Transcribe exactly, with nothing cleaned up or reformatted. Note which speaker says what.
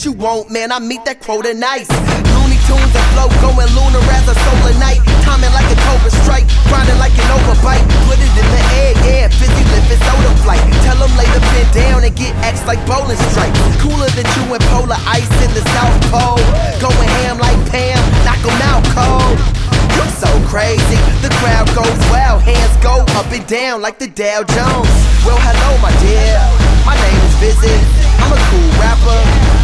Speaker 1: that you want, man, I meet that quota nice. Looney Tunes and flow going lunar as a solar night. Timing like a cobra strike, grinding like an overbite. Put it in the air, yeah, fizzy lift soda flight. Tell them lay the pin down and get X like bowling stripes. Cooler than chewing polar ice in the South Pole. Going ham like Pam, knock 'em out cold. You so crazy, the crowd goes wild. Hands go up and down like the Dow Jones. Well, hello, my dear, my name is Vizzy. I'm a cool rapper.